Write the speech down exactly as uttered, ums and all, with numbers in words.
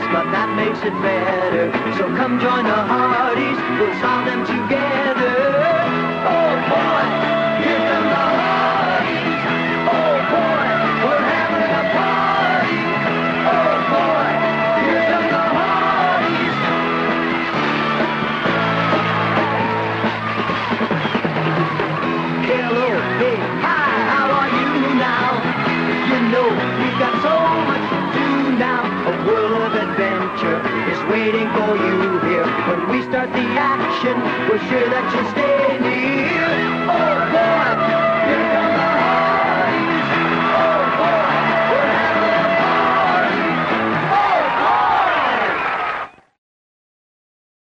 but that makes it better. So come join the Hardys, we'll solve them together. Oh boy, here come the Hardys. Oh boy, we're having a party. Oh boy, here come the Hardys. Hello, hey, hi, how are you now? You know, we've got so much to do now. A world of adventure is waiting for you here. When we start the action, we're sure that you'll stay